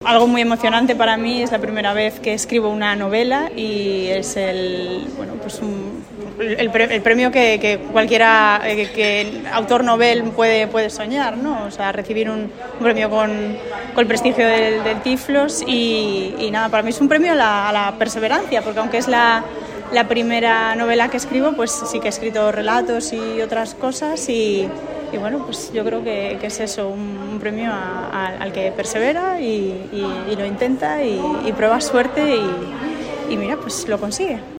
algo muy emocionante para mí. Es la primera vez que escribo una novela y es el premio que cualquiera que autor novel puede soñar, ¿no? O sea, recibir un premio con el prestigio del Tiflos y nada, para mí es un premio a la perseverancia, porque aunque es la primera novela que escribo, pues sí que he escrito relatos y otras cosas y bueno, pues yo creo que es eso, un premio al que persevera y lo intenta y prueba suerte y mira, pues lo consigue.